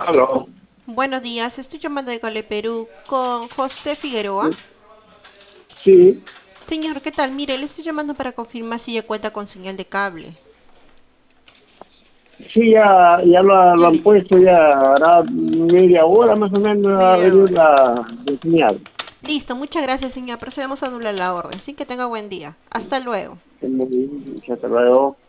Aló. Buenos días, estoy llamando de Cole Perú con José Figueroa. Sí, Señor, ¿qué tal? Mire, le estoy llamando para confirmar si ya cuenta con señal de cable. sí, ya lo han puesto, ya hará media hora más o menos a Media venir hora. la señal. Listo, muchas gracias, señor. Procedemos a anular la orden. Sí, que tenga buen día. Hasta luego. Hasta luego.